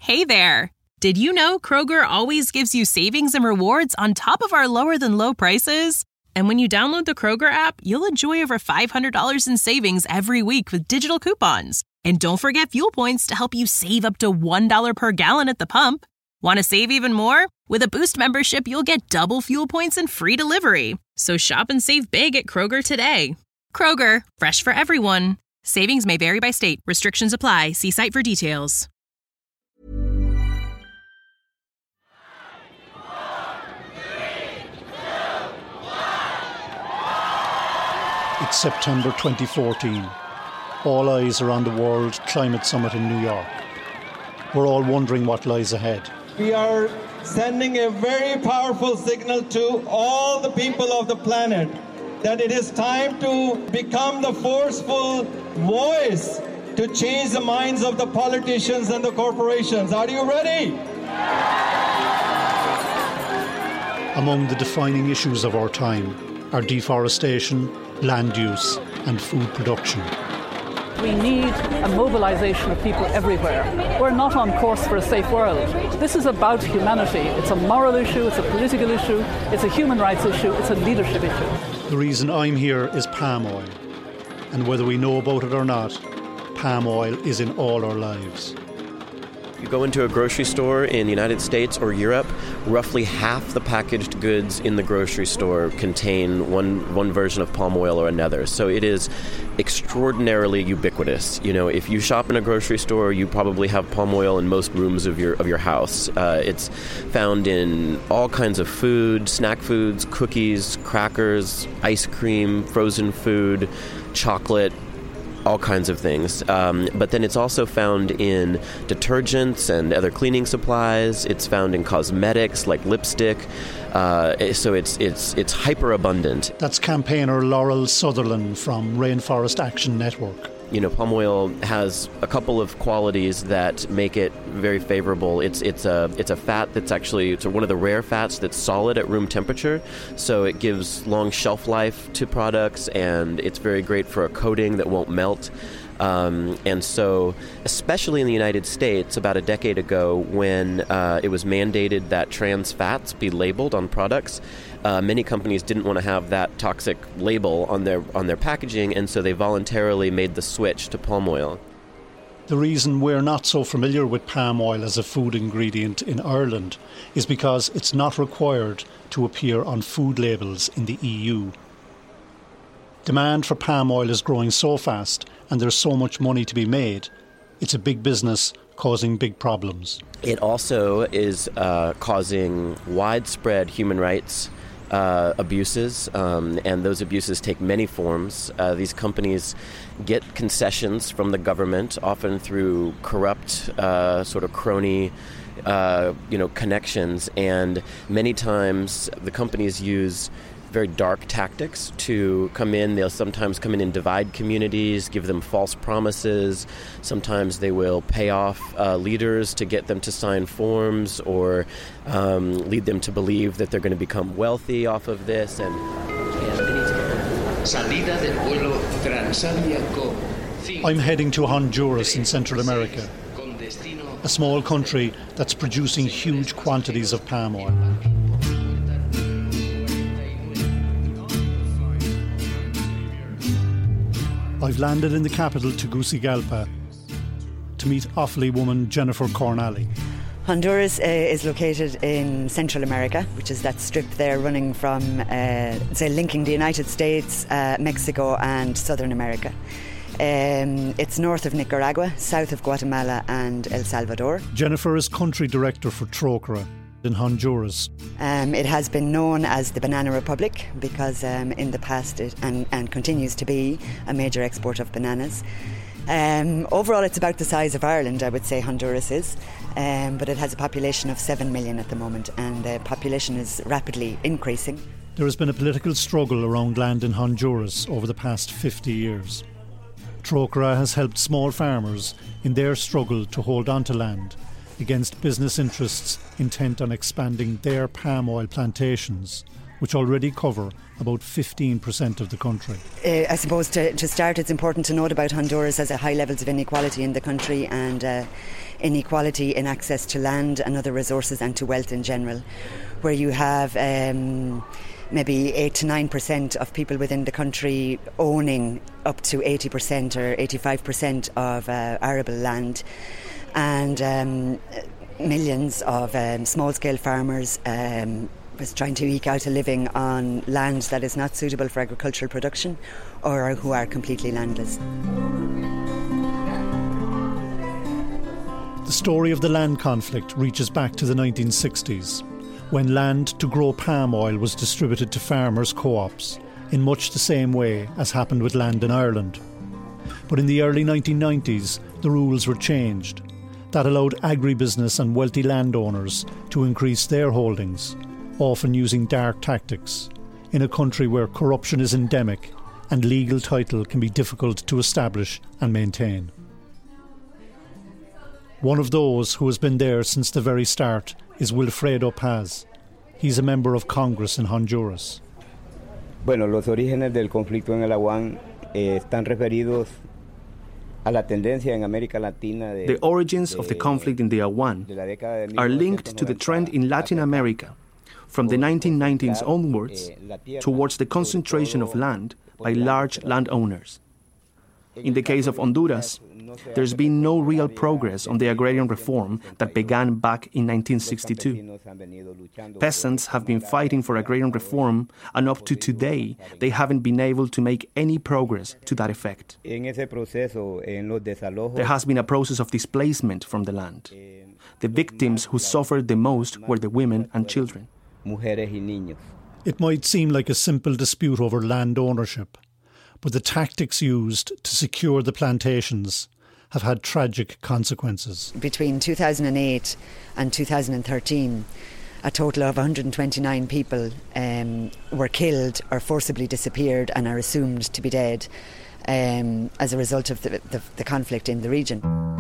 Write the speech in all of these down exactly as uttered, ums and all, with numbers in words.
Hey there! Did you know Kroger always gives you savings and rewards on top of our lower-than-low prices? And when you download the Kroger app, you'll enjoy over five hundred dollars in savings every week with digital coupons. And don't forget fuel points to help you save up to one dollar per gallon at the pump. Want to save even more? With a Boost membership, you'll get double fuel points and free delivery. So shop and save big at Kroger today. Kroger, fresh for everyone. Savings may vary by state. Restrictions apply. See site for details. It's September twenty fourteen. All eyes are on the World Climate Summit in New York. We're all wondering what lies ahead. We are sending a very powerful signal to all the people of the planet that it is time to become the forceful voice to change the minds of the politicians and the corporations. Are you ready? Among the defining issues of our time are deforestation, land use and food production. We need a mobilisation of people everywhere. We're not on course for a safe world. This is about humanity. It's a moral issue, it's a political issue, it's a human rights issue, it's a leadership issue. The reason I'm here is palm oil. And whether we know about it or not, palm oil is in all our lives. You go into a grocery store in the United States or Europe, roughly half the packaged goods in the grocery store contain one one version of palm oil or another. So it is extraordinarily ubiquitous. You know, if you shop in a grocery store, you probably have palm oil in most rooms of your of your house. Uh, it's found in all kinds of food, snack foods, cookies, crackers, ice cream, frozen food, chocolate, all kinds of things. Um, but then it's also found in detergents and other cleaning supplies. It's found in cosmetics like lipstick. Uh, so it's it's it's hyper abundant. That's campaigner Laurel Sutherland from Rainforest Action Network. You know, palm oil has a couple of qualities that make it very favorable. It's it's a it's a fat that's actually it's one of the rare fats that's solid at room temperature, so it gives long shelf life to products, and it's very great for a coating that won't melt. Um, and so, especially in the United States, about a decade ago, when uh, it was mandated that trans fats be labeled on products, uh, many companies didn't want to have that toxic label on their on their packaging, and so they voluntarily made the switch to palm oil. The reason we're not so familiar with palm oil as a food ingredient in Ireland is because it's not required to appear on food labels in the E U. Demand for palm oil is growing so fast, and there's so much money to be made. It's a big business causing big problems. It also is uh, causing widespread human rights uh, abuses, um, and those abuses take many forms. Uh, these companies get concessions from the government, often through corrupt uh, sort of crony uh, you know, connections, and many times the companies use very dark tactics to come in. They'll sometimes come in and divide communities, give them false promises. Sometimes they will pay off uh, leaders to get them to sign forms or um, lead them to believe that they're going to become wealthy off of this. And, and I'm heading to Honduras in Central America, a small country that's producing huge quantities of palm oil. I've landed in the capital, Tegucigalpa, to meet Offaly woman Jennifer Cornally. Honduras uh, is located in Central America, which is that strip there running from, uh, say, linking the United States, uh, Mexico and Southern America. Um, it's north of Nicaragua, south of Guatemala and El Salvador. Jennifer is country director for Trocra in Honduras. Um, it has been known as the Banana Republic because um, in the past it and, and continues to be a major export of bananas. Um, overall it's about the size of Ireland, I would say Honduras is, um, but it has a population of seven million at the moment, and the population is rapidly increasing. There has been a political struggle around land in Honduras over the past fifty years. Trocra has helped small farmers in their struggle to hold on to land against business interests intent on expanding their palm oil plantations which already cover about fifteen percent of the country. Uh, I suppose to, to start, it's important to note about Honduras has a high levels of inequality in the country, and uh, inequality in access to land and other resources and to wealth in general, where you have um, maybe eight to nine percent of people within the country owning up to eighty percent or eighty-five percent of uh, arable land, and um, millions of um, small-scale farmers um, was trying to eke out a living on land that is not suitable for agricultural production, or who are completely landless. The story of the land conflict reaches back to the nineteen sixties, when land to grow palm oil was distributed to farmers' co-ops, in much the same way as happened with land in Ireland. But in the early nineteen nineties, the rules were changed. That allowed agribusiness and wealthy landowners to increase their holdings, often using dark tactics, in a country where corruption is endemic and legal title can be difficult to establish and maintain. One of those who has been there since the very start is Wilfredo Paz. He's a member of Congress in Honduras. Bueno, los orígenes del conflicto en el Aguán eh, están referidos a la tendencia en América Latina de, The origins of the conflict in the Aguán are linked to the trend in Latin America from the nineteen nineties onwards towards the concentration of land by large landowners. In the case of Honduras, there's been no real progress on the agrarian reform that began back in nineteen sixty-two. Peasants have been fighting for agrarian reform, and up to today, they haven't been able to make any progress to that effect. There has been a process of displacement from the land. The victims who suffered the most were the women and children. It might seem like a simple dispute over land ownership, but the tactics used to secure the plantations have had tragic consequences. Between two thousand eight and two thousand thirteen, a total of one hundred twenty-nine people um, were killed or forcibly disappeared and are assumed to be dead um, as a result of the, the, the conflict in the region.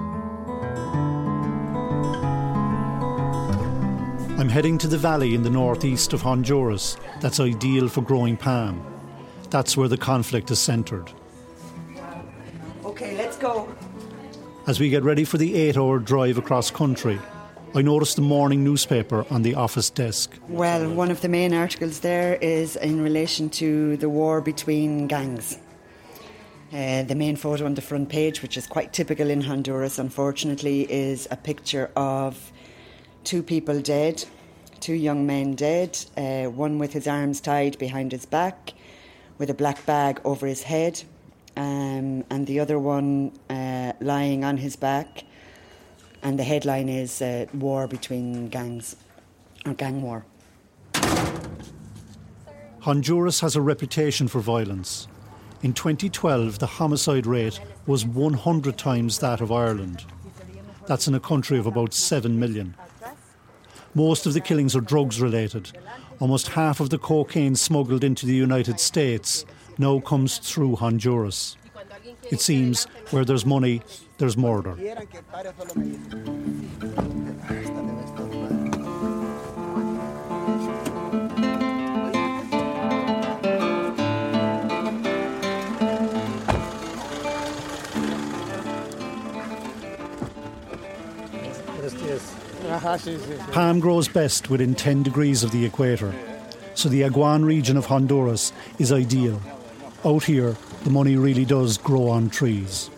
I'm heading to the valley in the northeast of Honduras that's ideal for growing palm. That's where the conflict is centred. OK, let's go. As we get ready for the eight-hour drive across country, I notice the morning newspaper on the office desk. Well, one of the main articles there is in relation to the war between gangs. Uh, the main photo on the front page, which is quite typical in Honduras, unfortunately, is a picture of two people dead, two young men dead, uh, one with his arms tied behind his back, with a black bag over his head, um, and the other one uh, lying on his back. And the headline is uh, War Between Gangs, or Gang War. Honduras has a reputation for violence. In twenty twelve, the homicide rate was one hundred times that of Ireland. That's in a country of about seven million. Most of the killings are drugs related. Almost half of the cocaine smuggled into the United States now comes through Honduras. It seems where there's money, there's murder. Palm grows best within ten degrees of the equator, so the Aguán region of Honduras is ideal. Out here, the money really does grow on trees.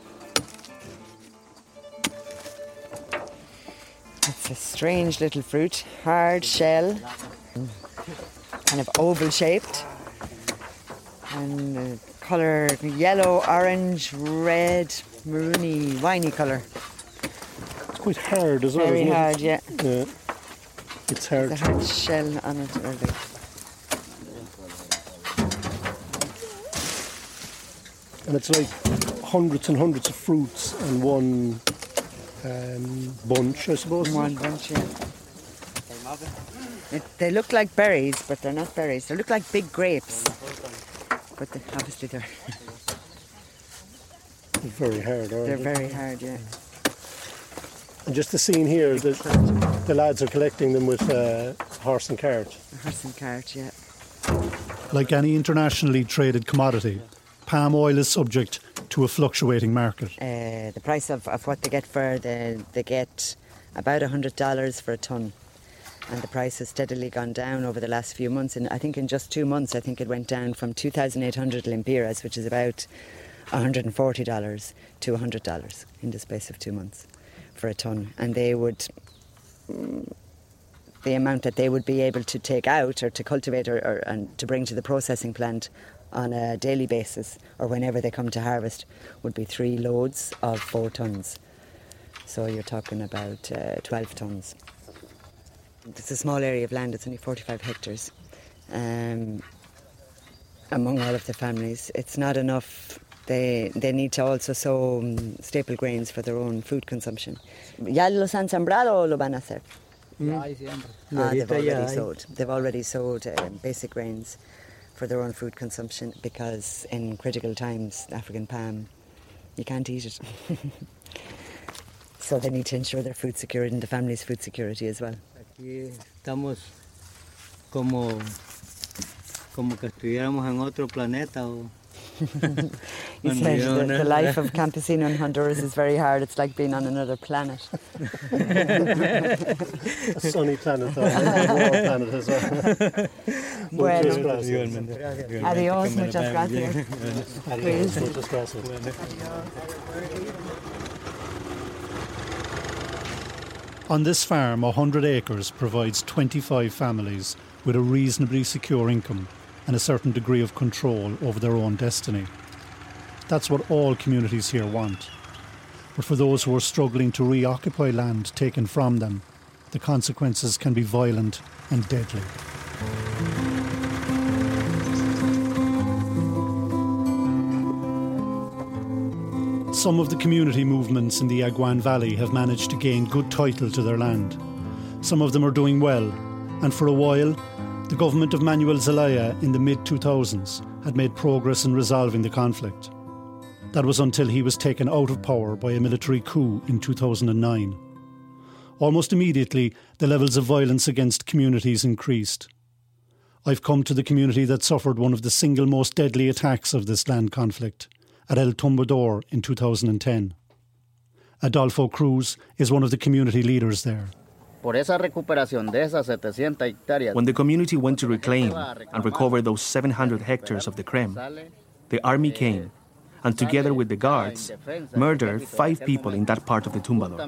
It's a strange little fruit, hard shell, kind of oval shaped, and the colour yellow, orange, red, maroony, winey colour. Quite hard as well. Very isn't hard, it? yeah. Yeah. It's hard. There's a hard shell on it. Or the... And it's like hundreds and hundreds of fruits in one um, bunch, I suppose. One bunch, yeah. It, they look like berries, but they're not berries. They look like big grapes, but they, obviously they're... They're very hard, aren't They're they? very hard, yeah. And just the scene here, the, the lads are collecting them with uh, horse and cart. A horse and cart, yeah. Like any internationally traded commodity, palm oil is subject to a fluctuating market. Uh, the price of, of what they get for the, they get about one hundred dollars for a tonne. And the price has steadily gone down over the last few months. And I think in just two months, I think it went down from two thousand eight hundred lempiras, which is about one hundred forty dollars, to one hundred dollars in the space of two months for a tonne. And they would, the amount that they would be able to take out or to cultivate or, or and to bring to the processing plant on a daily basis or whenever they come to harvest would be three loads of four tonnes. So you're talking about uh, twelve tonnes. It's a small area of land, it's only forty-five hectares. Um, among all of the families, it's not enough. They they need to also sow um, staple grains for their own food consumption. ¿Ya los han sembrado o lo van a hacer? Mm. Ah, they've already sowed. They've already sowed uh, basic grains for their own food consumption because in critical times, African palm, you can't eat it. So they need to ensure their food security and the family's food security as well. Aquí estamos como, como que estuviéramos en otro planeta. O He said the, the life of campesino in Honduras is very hard. It's like being on another planet. A sunny planet, though. A warm planet as well. Bueno. Muchas gracias. Adiós, muchas gracias. Adiós, muchas gracias. On this farm, one hundred acres provides twenty-five families with a reasonably secure income and a certain degree of control over their own destiny. That's what all communities here want. But for those who are struggling to reoccupy land taken from them, the consequences can be violent and deadly. Some of the community movements in the Aguan Valley have managed to gain good title to their land. Some of them are doing well, and for a while, the government of Manuel Zelaya in the mid two thousands had made progress in resolving the conflict. That was until he was taken out of power by a military coup in two thousand nine. Almost immediately, the levels of violence against communities increased. I've come to the community that suffered one of the single most deadly attacks of this land conflict, at El Tumbador in two thousand ten. Adolfo Cruz is one of the community leaders there. When the community went to reclaim and recover those seven hundred hectares of the Crem, the army came and together with the guards, murdered five people in that part of the Tumbador.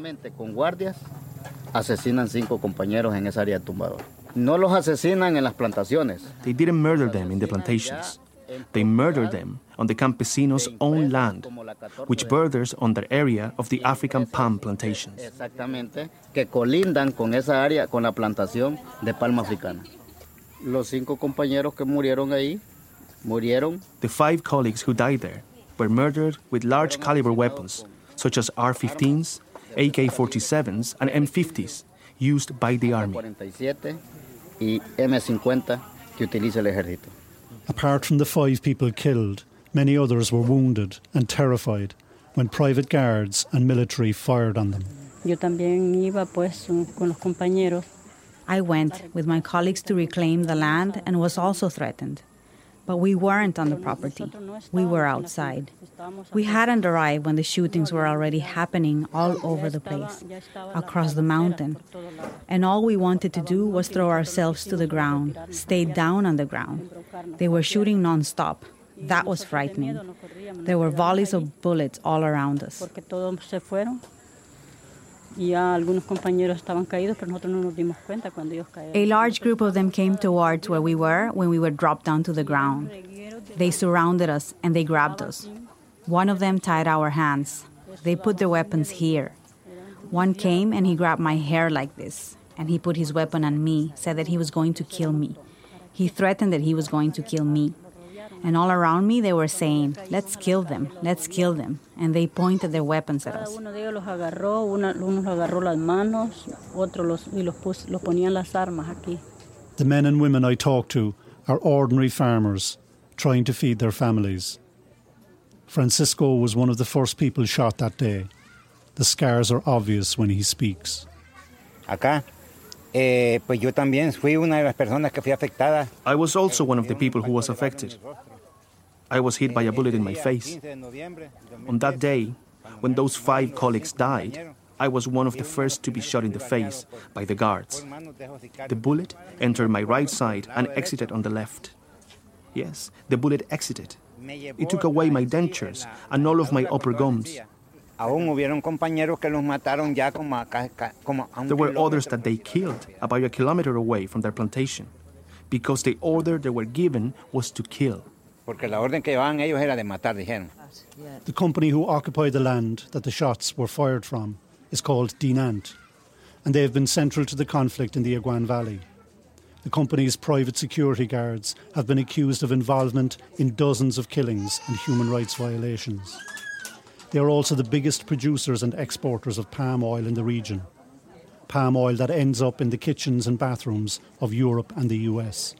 They didn't murder them in the plantations. They murdered them on the campesinos' own land, which borders on the area of the African palm plantations. Exactamente, que colindan con esa área, con la plantación de palma africana. Los cinco compañeros que murieron ahí, murieron. The five colleagues who died there were murdered with large caliber weapons, such as R fifteens, A K forty-sevens, and M fifties, used by the army. Y M cincuenta que utiliza el ejército. Apart from the five people killed, many others were wounded and terrified when private guards and military fired on them. Yo también iba pues con los compañeros. I went with my colleagues to reclaim the land and was also threatened. But we weren't on the property. We were outside. We hadn't arrived when the shootings were already happening all over the place, across the mountain. And all we wanted to do was throw ourselves to the ground, stay down on the ground. They were shooting non-stop. That was frightening. There were volleys of bullets all around us. A large group of them came towards where we were when we were dropped down to the ground. They surrounded us and they grabbed us. One of them tied our hands. They put their weapons here. One came and he grabbed my hair like this, and he put his weapon on me, said that he was going to kill me. He threatened that he was going to kill me. And all around me they were saying, let's kill them, let's kill them. And they pointed their weapons at us. The men and women I talked to are ordinary farmers trying to feed their families. Francisco was one of the first people shot that day. The scars are obvious when he speaks. Acá Eh, pues yo también fui una de las personas que fui afectada. I was also one of the people who was affected. I was hit by a bullet in my face. On that day, when those five colleagues died, I was one of the first to be shot in the face by the guards. The bullet entered my right side and exited on the left. Yes, the bullet exited. It took away my dentures and all of my upper gums. There were others that they killed about a kilometer away from their plantation, because the order they were given was to kill. The company who occupied the land that the shots were fired from is called Dinant, and they have been central to the conflict in the Aguan Valley. The company's private security guards have been accused of involvement in dozens of killings and human rights violations. They are also the biggest producers and exporters of palm oil in the region. Palm oil that ends up in the kitchens and bathrooms of Europe and the U S.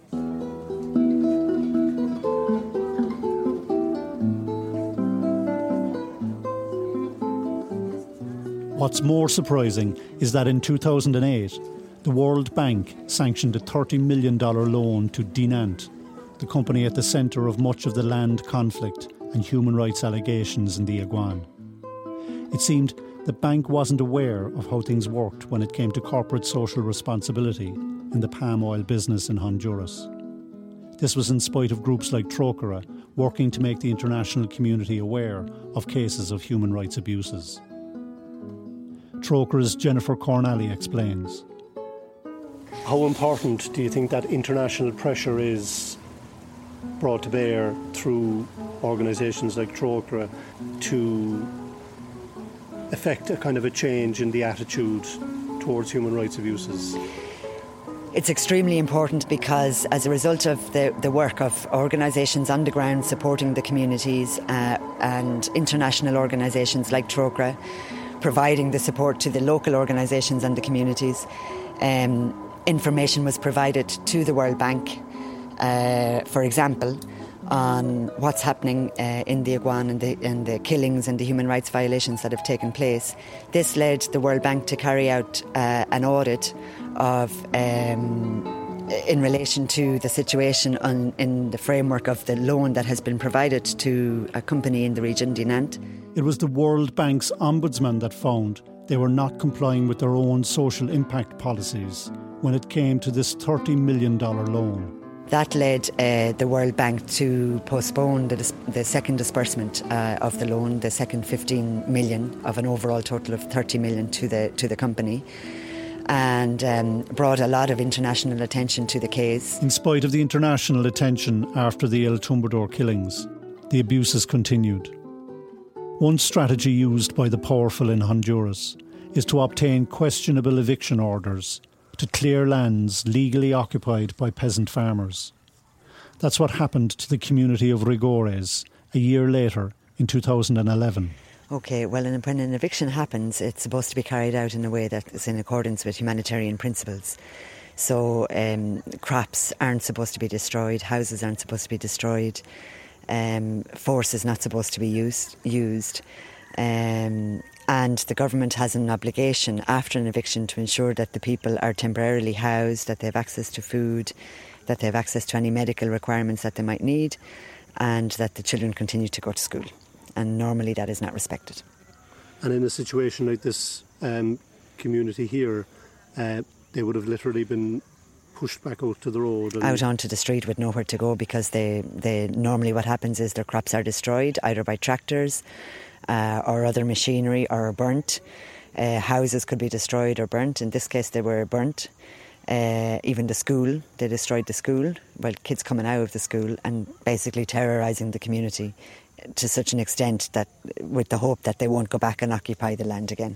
What's more surprising is that in two thousand eight, the World Bank sanctioned a thirty million dollars loan to Dinant, the company at the centre of much of the land conflict and human rights allegations in the Aguan. It seemed the bank wasn't aware of how things worked when it came to corporate social responsibility in the palm oil business in Honduras. This was in spite of groups like Trocora working to make the international community aware of cases of human rights abuses. Trocora's Jennifer Cornally explains. How important do you think that international pressure is brought to bear through organisations like Trocora to affect a kind of a change in the attitude towards human rights abuses? It's extremely important because as a result of the, the work of organisations on the ground supporting the communities uh, and international organisations like Trocora providing the support to the local organisations and the communities, um, information was provided to the World Bank, uh, for example, on what's happening uh, in the Aguan and the, and the killings and the human rights violations that have taken place. This led the World Bank to carry out uh, an audit of um, in relation to the situation on, in the framework of the loan that has been provided to a company in the region, Dinant. It was the World Bank's ombudsman that found they were not complying with their own social impact policies when it came to this thirty million dollars loan. That led uh, the World Bank to postpone the, dis- the second disbursement uh, of the loan, the second fifteen million of an overall total of thirty million to the to the company, and um, brought a lot of international attention to the case. In spite of the international attention after the El Tumbador killings, the abuses continued. One strategy used by the powerful in Honduras is to obtain questionable eviction orders to clear lands legally occupied by peasant farmers. That's what happened to the community of Rigores a year later in two thousand eleven. OK, well, when an eviction happens, it's supposed to be carried out in a way that is in accordance with humanitarian principles. So um, crops aren't supposed to be destroyed, houses aren't supposed to be destroyed, um, force is not supposed to be used, used um, and the government has an obligation after an eviction to ensure that the people are temporarily housed, that they have access to food, that they have access to any medical requirements that they might need, and that the children continue to go to school. And normally that is not respected. And in a situation like this um, community here, uh, they would have literally been pushed back out to the road. And out onto the street with nowhere to go because they, they normally what happens is their crops are destroyed either by tractors uh, or other machinery or burnt. Uh, houses could be destroyed or burnt. In this case they were burnt. Uh, even the school, they destroyed the school, well, kids coming out of the school and basically terrorising the community to such an extent that with the hope that they won't go back and occupy the land again.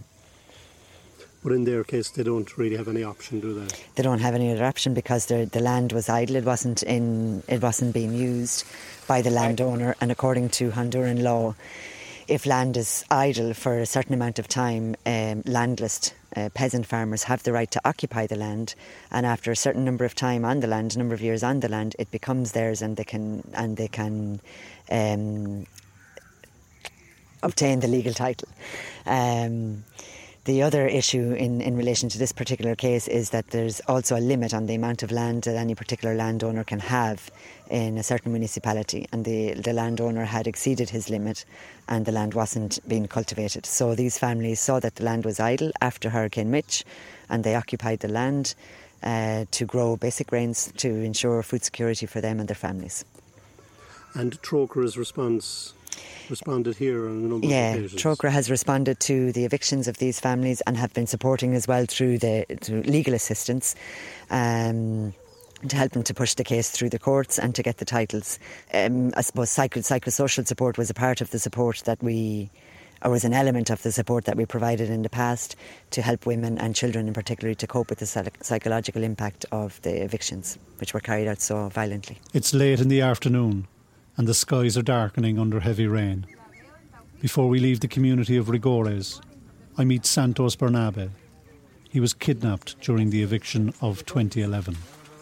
But in their case, they don't really have any option, do they? They don't have any other option because the land was idle. It wasn't in. It wasn't being used by the landowner. And according to Honduran law, if land is idle for a certain amount of time, um, landless uh, peasant farmers have the right to occupy the land. And after a certain number of time on the land, a number of years on the land, it becomes theirs, and they can and they can um, obtain the legal title. Um, The other issue in, in relation to this particular case is that there's also a limit on the amount of land that any particular landowner can have in a certain municipality, and the, the landowner had exceeded his limit and the land wasn't being cultivated. So these families saw that the land was idle after Hurricane Mitch, and they occupied the land uh, to grow basic grains to ensure food security for them and their families. And Trócaira's response responded here on a number yeah, of occasions. Trócaira has responded to the evictions of these families and have been supporting as well through the through legal assistance um, to help them to push the case through the courts and to get the titles. Um, I suppose psycho- psychosocial support was a part of the support that we, or was an element of the support that we provided in the past to help women and children in particular to cope with the psych- psychological impact of the evictions, which were carried out so violently. It's late in the afternoon, and the skies are darkening under heavy rain. Before we leave the community of Rigores, I meet Santos Bernabe. He was kidnapped during the eviction of twenty eleven.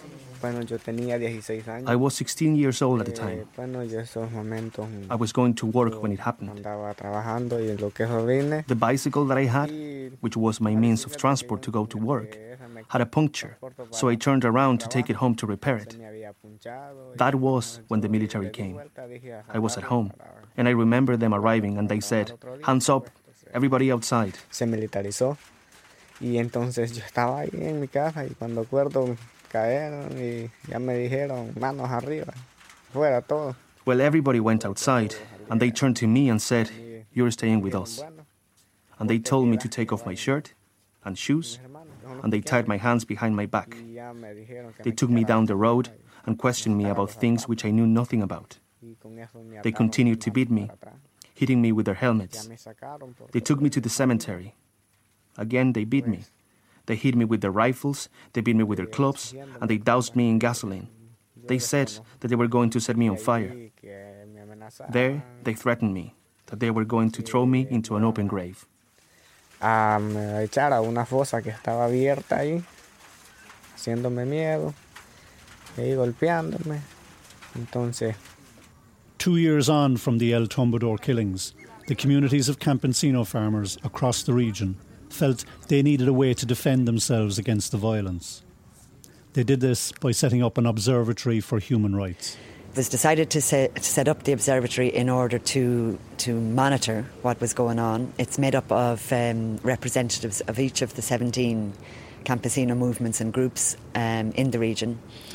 I was sixteen years old at the time. I was going to work when it happened. The bicycle that I had, which was my means of transport to go to work, had a puncture, so I turned around to take it home to repair it. That was when the military came. I was at home, and I remember them arriving and they said, "Hands up, everybody outside." Se militarizó. Y entonces yo estaba ahí en mi casa y cuando acuerdo cayeron y ya me dijeron manos arriba, fuera todo. Well, everybody went outside and they turned to me and said, "You're staying with us." And they told me to take off my shirt and shoes, and they tied my hands behind my back. They took me down the road and questioned me about things which I knew nothing about. They continued to beat me, hitting me with their helmets. They took me to the cemetery. Again, they beat me. They hit me with their rifles, they beat me with their clubs, and they doused me in gasoline. They said that they were going to set me on fire. There, they threatened me, that they were going to throw me into an open grave. A me echar a una fosa que estaba abierta ahí, haciéndome miedo, y golpeándome. Entonces, Two years on from the El Tumbador killings, the communities of Campesino farmers across the region felt they needed a way to defend themselves against the violence. They did this by setting up an observatory for human rights. It was decided to set, to set up the observatory in order to to monitor what was going on. It's made up of um, representatives of each of the seventeen campesino movements and groups um, in the region.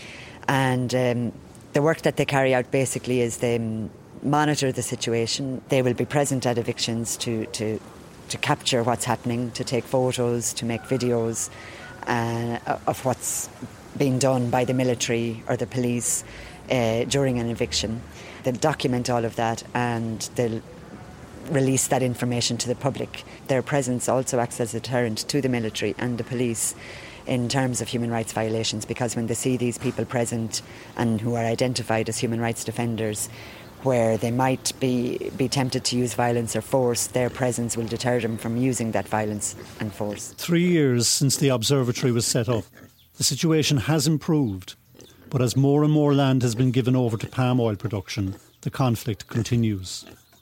And um, the work that they carry out basically is they monitor the situation. They will be present at evictions to, to, to capture what's happening, to take photos, to make videos uh, of what's being done by the military or the police uh, during an eviction. They'll document all of that and they'll release that information to the public. Their presence also acts as a deterrent to the military and the police in terms of human rights violations, because when they see these people present and who are identified as human rights defenders, where they might be, be tempted to use violence or force, their presence will deter them from using that violence and force. Three years since the observatory was set up, the situation has improved, but as more and more land has been given over to palm oil production, the conflict continues.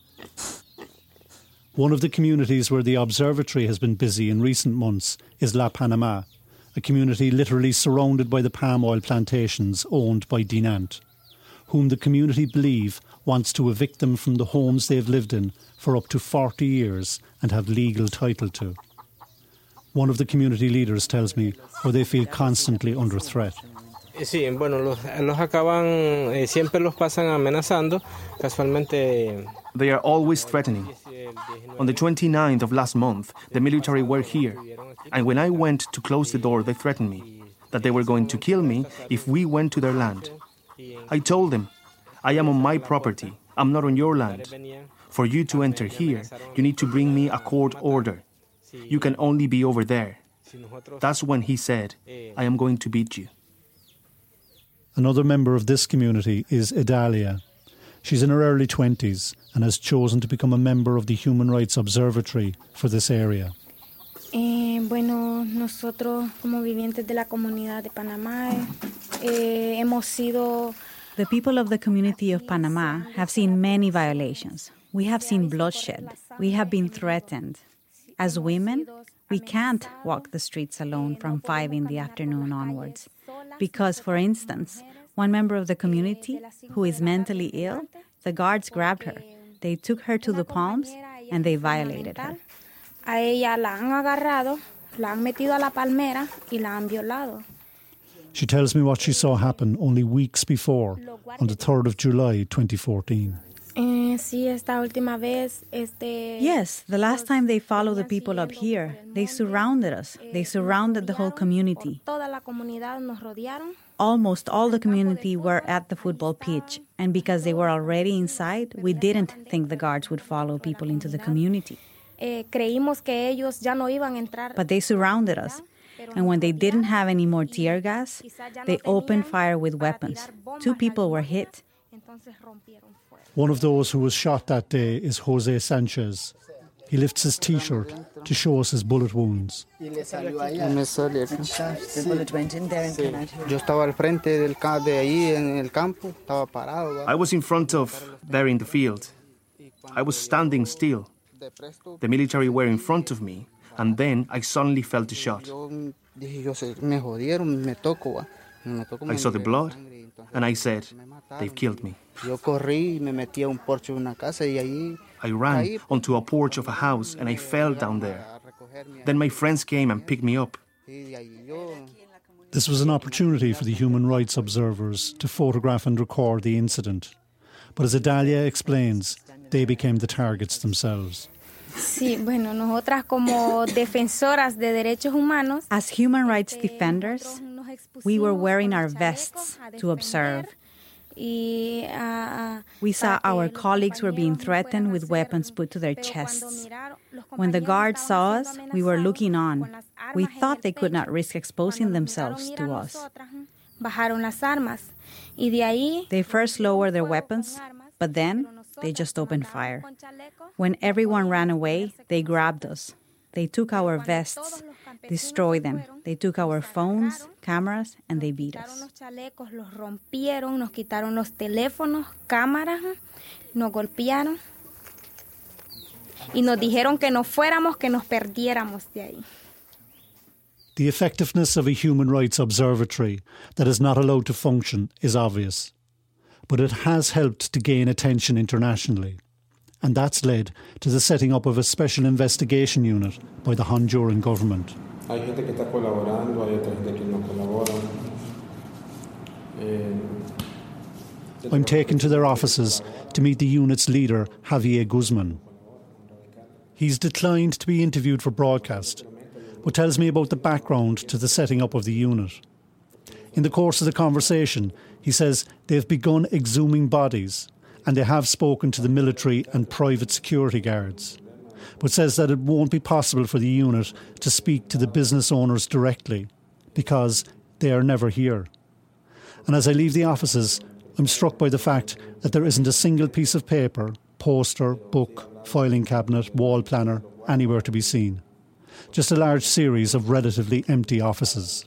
One of the communities where the observatory has been busy in recent months is La Panama, a community literally surrounded by the palm oil plantations owned by Dinant, whom the community believe wants to evict them from the homes they've lived in for up to forty years and have legal title to. One of the community leaders tells me how they feel constantly under threat. Sí, bueno, los, los acaban, eh, siempre los pasan amenazando, casualmente. They are always threatening. On the twenty-ninth of last month, the military were here, and when I went to close the door, they threatened me, that they were going to kill me if we went to their land. I told them, I am on my property, I'm not on your land. For you to enter here, you need to bring me a court order. You can only be over there. That's when he said, I am going to beat you. Another member of this community is Idalia. She's in her early twenties and has chosen to become a member of the Human Rights Observatory for this area. Eh, bueno, nosotros como vivientes de la comunidad de Panamá eh, hemos sido... The people of the community of Panama have seen many violations. We have seen bloodshed. We have been threatened. As women, We can't walk the streets alone from five in the afternoon onwards. Because, for instance, one member of the community who is mentally ill, the guards grabbed her. They took her to the Palms and they violated her. A ella la han agarrado, la han metido a la palmera y la han violado. She tells me what she saw happen only weeks before, on the third of July twenty fourteen. Eh, sí, esta última vez, este... Yes, the last time they followed the people up here, they surrounded us. They surrounded the whole community. Toda la comunidad nos rodearon. Almost all the community were at the football pitch, and because they were already inside, we didn't think the guards would follow people into the community. Eh, creímos que ellos ya no iban a entrar. But they surrounded us, and when they didn't have any more tear gas, they opened fire with weapons. Two people were hit. One of those who was shot that day is Jose Sanchez. He lifts his T-shirt to show us his bullet wounds. Me salió. The bullet went in there and came out here. Yo estaba al frente del de ahí en el campo, estaba parado. I was in front of, there in the field. I was standing still. The military were in front of me, and then I suddenly felt a shot. I saw the blood, and I said, they've killed me. I ran onto a porch of a house and I fell down there. Then my friends came and picked me up. This was an opportunity for the human rights observers to photograph and record the incident. But as Adalia explains, they became the targets themselves. Sí, bueno, nosotras como defensoras de derechos humanos, as human rights defenders, we were wearing our vests to observe. We saw our colleagues were being threatened with weapons put to their chests. When the guards saw us, we were looking on. We thought they could not risk exposing themselves to us. They first lowered their weapons, but then they just opened fire. When everyone ran away, they grabbed us. They took our vests, destroyed them. They took our phones, cameras, and they beat us. Los rompieron, nos quitaron los teléfonos, cámaras, nos golpearon y nos dijeron que nos fuéramos, que nos perdiéramos de ahí. The effectiveness of a human rights observatory that is not allowed to function is obvious, but it has helped to gain attention internationally. And that's led to the setting up of a special investigation unit by the Honduran government. Hay gente que está colaborando, hay otra gente que no colabora. I'm taken to their offices to meet the unit's leader, Javier Guzman. He's declined to be interviewed for broadcast, but tells me about the background to the setting up of the unit. In the course of the conversation, he says they've begun exhuming bodies and they have spoken to the military and private security guards, but says that it won't be possible for the unit to speak to the business owners directly because they are never here. And as I leave the offices, I'm struck by the fact that there isn't a single piece of paper, poster, book, filing cabinet, wall planner anywhere to be seen. Just a large series of relatively empty offices.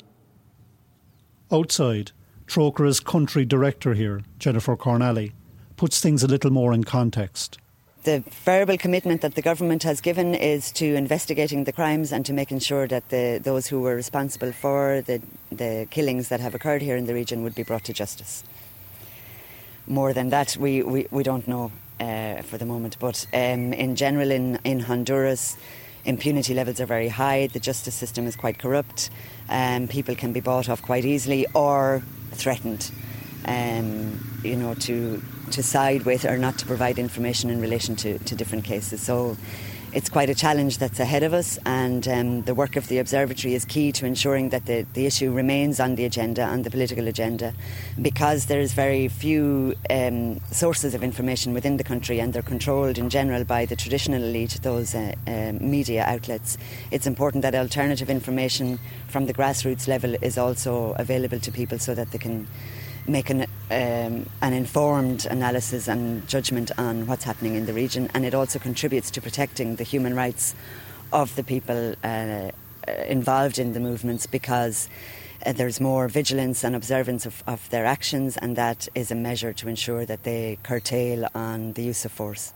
Outside, Trócaira's country director here, Jennifer Cornally, puts things a little more in context. The verbal commitment that the government has given is to investigating the crimes and to making sure that the, those who were responsible for the, the killings that have occurred here in the region would be brought to justice. More than that, we, we, we don't know uh, for the moment. But um, in general, in, in Honduras, impunity levels are very high. The justice system is quite corrupt. Um, people can be bought off quite easily or threatened, um, you know, to to side with or not to provide information in relation to, to different cases. So it's quite a challenge that's ahead of us, and um, the work of the observatory is key to ensuring that the, the issue remains on the agenda, on the political agenda, because there's very few um, sources of information within the country and they're controlled in general by the traditional elite, those uh, uh, media outlets. It's important that alternative information from the grassroots level is also available to people so that they can make an, um, an informed analysis and judgment on what's happening in the region, and it also contributes to protecting the human rights of the people uh, involved in the movements, because uh, there's more vigilance and observance of, of their actions, and that is a measure to ensure that they curtail on the use of force.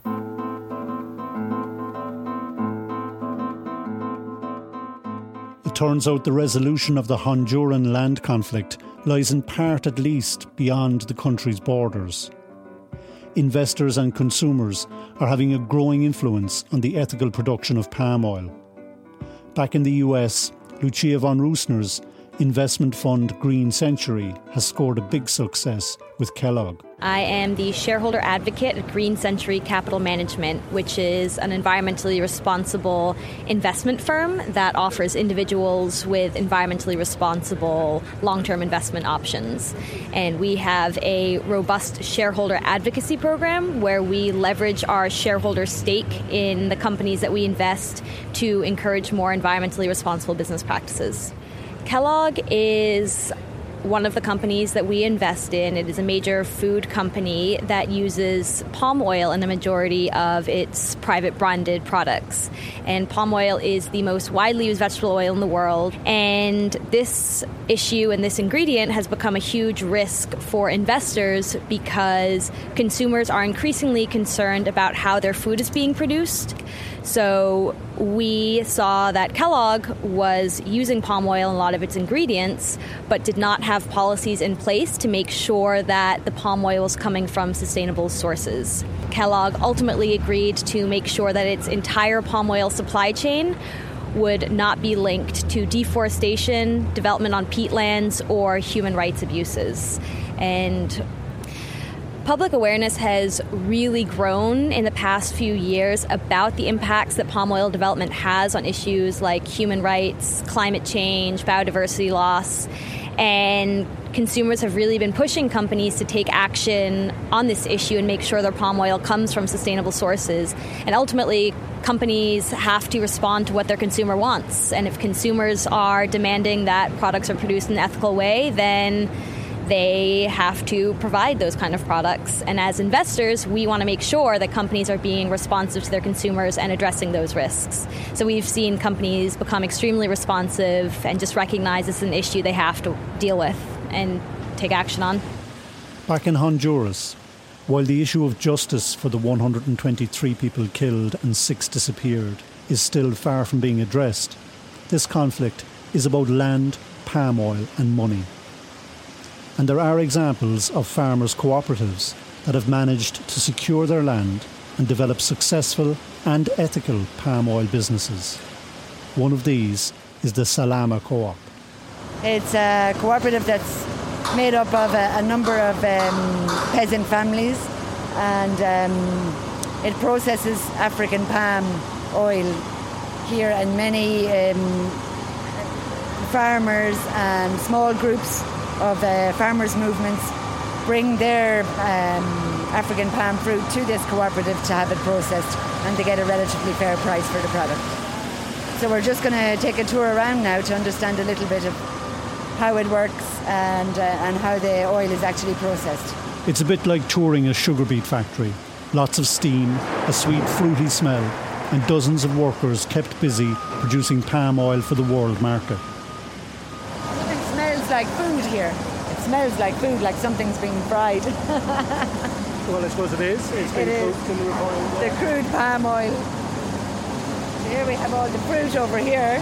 turns out the resolution of the Honduran land conflict lies in part at least beyond the country's borders. Investors and consumers are having a growing influence on the ethical production of palm oil. Back in the U S, Lucia von Roosner's investment fund Green Century has scored a big success with Kellogg. I am the shareholder advocate at Green Century Capital Management, which is an environmentally responsible investment firm that offers individuals with environmentally responsible long-term investment options. And we have a robust shareholder advocacy program where we leverage our shareholder stake in the companies that we invest to encourage more environmentally responsible business practices. Kellogg is one of the companies that we invest in. It is a major food company that uses palm oil in the majority of its private branded products. And palm oil is the most widely used vegetable oil in the world. And this issue and this ingredient has become a huge risk for investors because consumers are increasingly concerned about how their food is being produced. So we saw that Kellogg was using palm oil in a lot of its ingredients, but did not have policies in place to make sure that the palm oil was coming from sustainable sources. Kellogg ultimately agreed to make sure that its entire palm oil supply chain would not be linked to deforestation, development on peatlands, or human rights abuses. And public awareness has really grown in the past few years about the impacts that palm oil development has on issues like human rights, climate change, biodiversity loss, and consumers have really been pushing companies to take action on this issue and make sure their palm oil comes from sustainable sources. And ultimately, companies have to respond to what their consumer wants. And if consumers are demanding that products are produced in an ethical way, then they have to provide those kind of products. And as investors, we want to make sure that companies are being responsive to their consumers and addressing those risks. So we've seen companies become extremely responsive and just recognize it's an issue they have to deal with and take action on. Back in Honduras, while the issue of justice for the one hundred twenty-three people killed and six disappeared is still far from being addressed, this conflict is about land, palm oil and money. And there are examples of farmers' cooperatives that have managed to secure their land and develop successful and ethical palm oil businesses. One of these is the Salama Co-op. It's a cooperative that's made up of a, a number of um, peasant families, and um, it processes African palm oil here, and many um, farmers and small groups of uh, farmers' movements bring their um, African palm fruit to this cooperative to have it processed, and they get a relatively fair price for the product. So we're just going to take a tour around now to understand a little bit of how it works and, uh, and how the oil is actually processed. It's a bit like touring a sugar beet factory. Lots of steam, a sweet fruity smell, and dozens of workers kept busy producing palm oil for the world market. It smells like food here. It smells like food, like something's being fried. Well, I suppose it is. It's being it cooked in the refinery. The crude palm oil. So here we have all the fruit over here,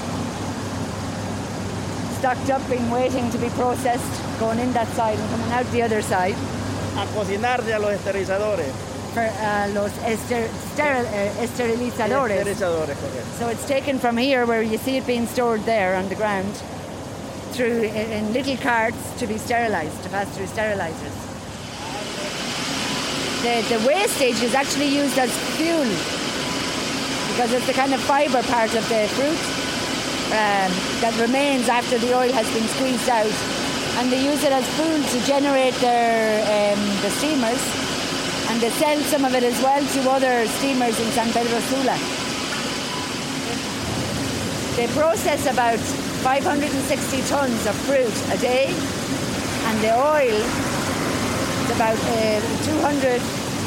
stocked up, being waiting to be processed, going in that side and coming out the other side. A cocinarse a los esterilizadores. For uh, los ester- steril- uh, esterilizadores. Esterilizadores, correct. So it's taken from here, where you see it being stored there on the ground, through in, in little carts to be sterilised, to pass through sterilisers. The, the wastage is actually used as fuel, because it's the kind of fibre part of the fruit um, that remains after the oil has been squeezed out, and they use it as fuel to generate their um, the steamers, and they sell some of it as well to other steamers in San Pedro Sula. They process about five hundred sixty tons of fruit a day, and the oil is about uh, two hundred.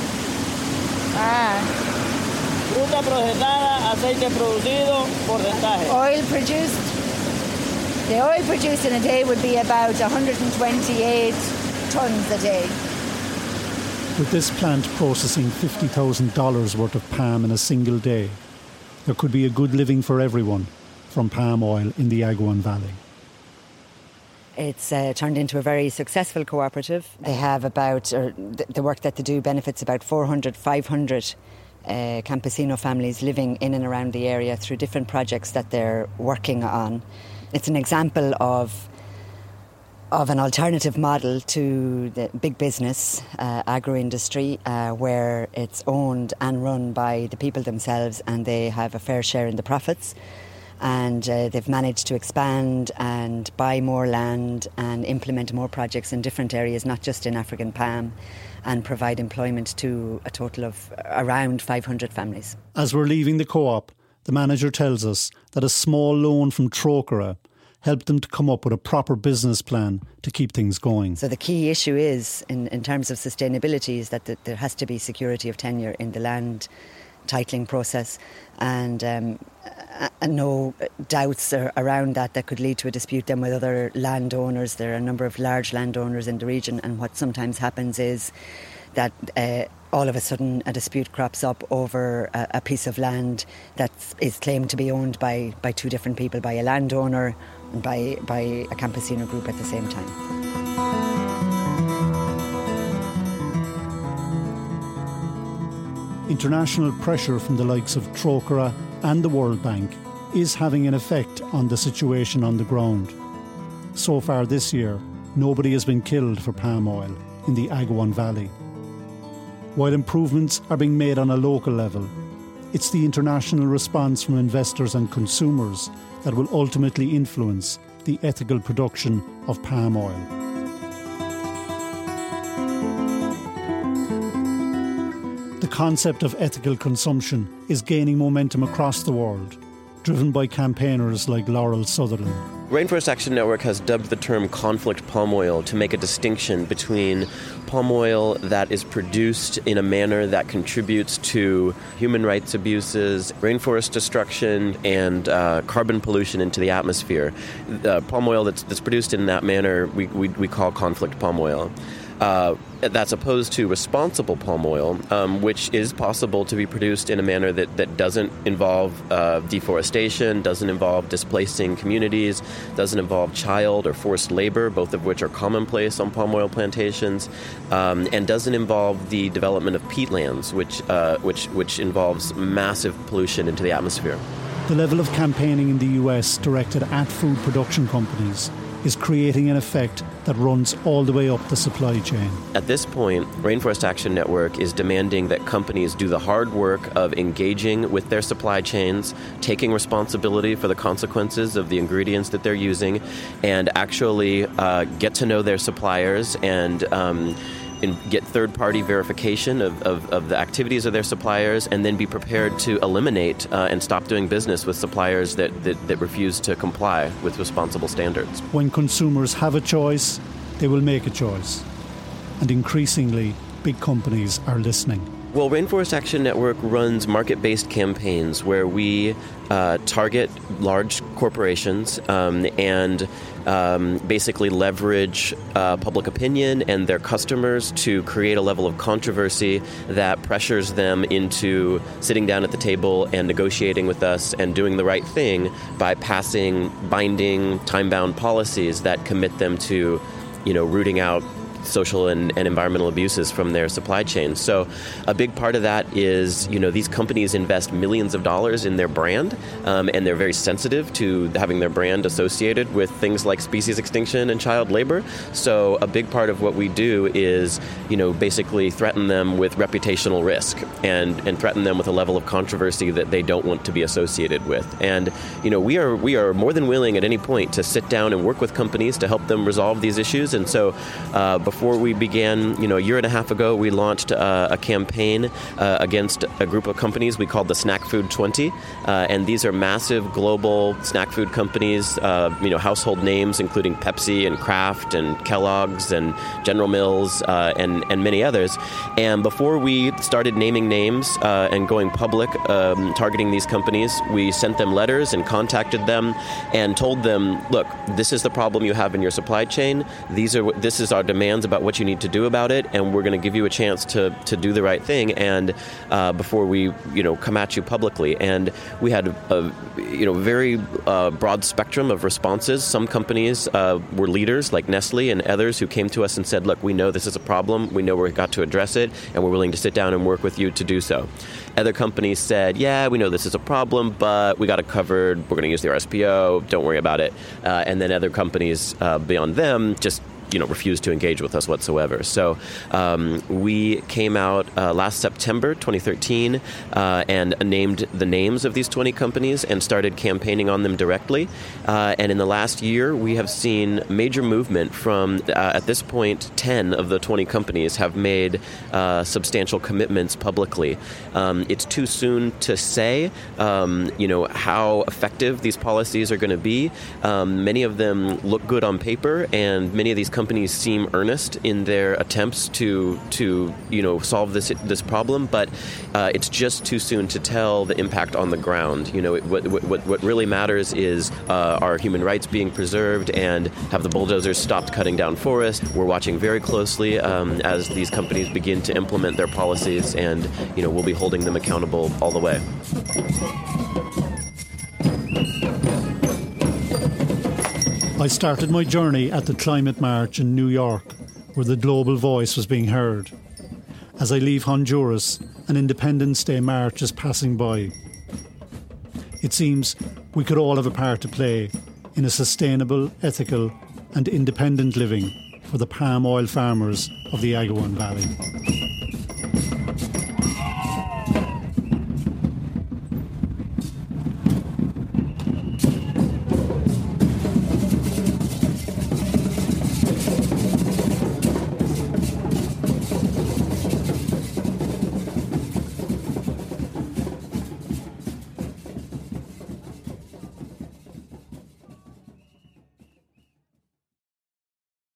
Ah. Fruta procesada, aceite producido, porcentaje. Oil produced. The oil produced in a day would be about one hundred twenty-eight tons a day. With this plant processing fifty thousand dollars worth of palm in a single day, there could be a good living for everyone, from palm oil in the Agawam Valley. It's uh, turned into a very successful cooperative. They have about, or th- the work that they do benefits about four hundred, five hundred uh, campesino families living in and around the area through different projects that they're working on. It's an example of of an alternative model to the big business, uh, agro-industry, uh, where it's owned and run by the people themselves and they have a fair share in the profits. And uh, they've managed to expand and buy more land and implement more projects in different areas, not just in African palm, and provide employment to a total of around five hundred families. As we're leaving the co-op, the manager tells us that a small loan from Trócaire helped them to come up with a proper business plan to keep things going. So the key issue is, in, in terms of sustainability, is that the, there has to be security of tenure in the land titling process, and, um, and no doubts are around that that could lead to a dispute then with other landowners. There are a number of large landowners in the region, and what sometimes happens is that uh, all of a sudden a dispute crops up over a, a piece of land that is claimed to be owned by, by two different people, by a landowner and by, by a campesino group at the same time. International pressure from the likes of Trócaire and the World Bank is having an effect on the situation on the ground. So far this year, nobody has been killed for palm oil in the Agawam Valley. While improvements are being made on a local level, it's the international response from investors and consumers that will ultimately influence the ethical production of palm oil. The concept of ethical consumption is gaining momentum across the world, driven by campaigners like Laurel Sutherland. Rainforest Action Network has dubbed the term conflict palm oil to make a distinction between palm oil that is produced in a manner that contributes to human rights abuses, rainforest destruction, and uh, carbon pollution into the atmosphere. Uh, palm oil that's, that's produced in that manner we, we, we call conflict palm oil. Uh, that's opposed to responsible palm oil, um, which is possible to be produced in a manner that, that doesn't involve uh, deforestation, doesn't involve displacing communities, doesn't involve child or forced labor, both of which are commonplace on palm oil plantations, um, and doesn't involve the development of peatlands, which, uh, which, which involves massive pollution into the atmosphere. The level of campaigning in the U S directed at food production companies is creating an effect that runs all the way up the supply chain. At this point, Rainforest Action Network is demanding that companies do the hard work of engaging with their supply chains, taking responsibility for the consequences of the ingredients that they're using, and actually uh, get to know their suppliers and um, and get third-party verification of, of, of the activities of their suppliers, and then be prepared to eliminate uh, and stop doing business with suppliers that, that, that refuse to comply with responsible standards. When consumers have a choice, they will make a choice. And increasingly, big companies are listening. Well, Rainforest Action Network runs market-based campaigns where we uh, target large corporations um, and um, basically leverage uh, public opinion and their customers to create a level of controversy that pressures them into sitting down at the table and negotiating with us and doing the right thing by passing binding, time-bound policies that commit them to, you know, rooting out social and, and environmental abuses from their supply chain. So a big part of that is, you know, these companies invest millions of dollars in their brand, um, and they're very sensitive to having their brand associated with things like species extinction and child labor. So a big part of what we do is, you know, basically threaten them with reputational risk and, and threaten them with a level of controversy that they don't want to be associated with. And, you know, we are we are more than willing at any point to sit down and work with companies to help them resolve these issues. And so uh, before we began, you know, a year and a half ago, we launched uh, a campaign uh, against a group of companies we called the Snack Food twenty, uh, and these are massive global snack food companies, uh, you know, household names including Pepsi and Kraft and Kellogg's and General Mills uh, and and many others. And before we started naming names uh, and going public, um, targeting these companies, we sent them letters and contacted them and told them, look, this is the problem you have in your supply chain. These are this is our demand plans about what you need to do about it, and we're going to give you a chance to, to do the right thing and uh, before we, you know, come at you publicly. And we had a, you know, very uh, broad spectrum of responses. Some companies uh, were leaders like Nestle and others who came to us and said, look, we know this is a problem, we know we've got to address it, and we're willing to sit down and work with you to do so. Other companies said, yeah, we know this is a problem, but we got it covered, we're going to use the R S P O, don't worry about it. Uh, and then other companies uh, beyond them just you know, refused to engage with us whatsoever. So um, we came out uh, last September twenty thirteen uh, and named the names of these twenty companies and started campaigning on them directly. Uh, and in the last year, we have seen major movement from, uh, at this point, ten of the twenty companies have made uh, substantial commitments publicly. Um, it's too soon to say, um, you know, how effective these policies are going to be. Um, many of them look good on paper, and many of these companies Companies seem earnest in their attempts to, to you know, solve this this problem, but uh, it's just too soon to tell the impact on the ground. You know, it, what, what what really matters is uh, are human rights being preserved, and have the bulldozers stopped cutting down forests. We're watching very closely um, as these companies begin to implement their policies, and you know, we'll be holding them accountable all the way. I started my journey at the Climate March in New York, where the global voice was being heard. As I leave Honduras, an Independence Day march is passing by. It seems we could all have a part to play in a sustainable, ethical and independent living for the palm oil farmers of the Agawam Valley.